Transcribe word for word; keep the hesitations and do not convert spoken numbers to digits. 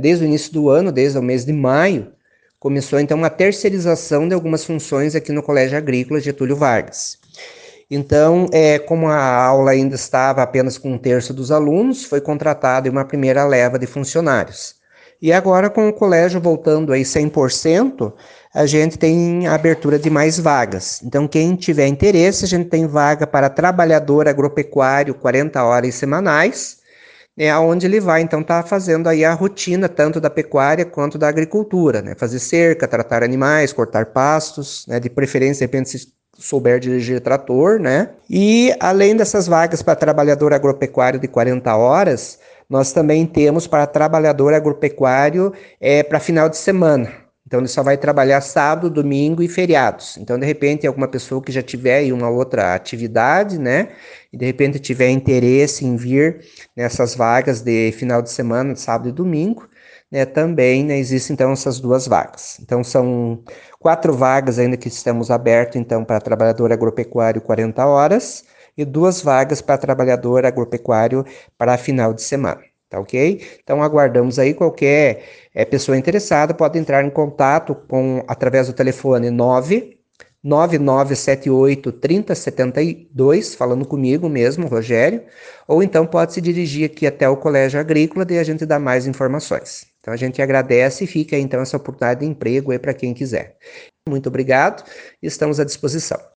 desde o início do ano, desde o mês de maio, começou então uma terceirização de algumas funções aqui no Colégio Agrícola Getúlio Vargas. Então, é, como a aula ainda estava apenas com um terço dos alunos, foi contratada uma primeira leva de funcionários. E agora, com o colégio voltando aí cem por cento, a gente tem a abertura de mais vagas. Então, quem tiver interesse, a gente tem vaga para trabalhador agropecuário, quarenta horas semanais, né, onde ele vai, então, estar tá fazendo aí a rotina, tanto da pecuária quanto da agricultura, né, fazer cerca, tratar animais, cortar pastos, né, de preferência, de repente, se souber dirigir trator, né, e além dessas vagas para trabalhador agropecuário de quarenta horas, nós também temos para trabalhador agropecuário é, para final de semana. Então, ele só vai trabalhar sábado, domingo e feriados. Então, de repente, alguma pessoa que já tiver aí uma outra atividade, né, e de repente tiver interesse em vir nessas vagas de final de semana, de sábado e domingo, né, também, né, existem, então, essas duas vagas. Então, são quatro vagas ainda que estamos abertos, então, para trabalhador agropecuário quarenta horas, e duas vagas para trabalhador agropecuário para final de semana, tá ok? Então aguardamos aí qualquer é, pessoa interessada, pode entrar em contato com, através do telefone nove nove nove sete oito, três zero sete dois, falando comigo mesmo, Rogério, ou então pode se dirigir aqui até o Colégio Agrícola e a gente dá mais informações. Então a gente agradece e fica então essa oportunidade de emprego aí para quem quiser. Muito obrigado e estamos à disposição.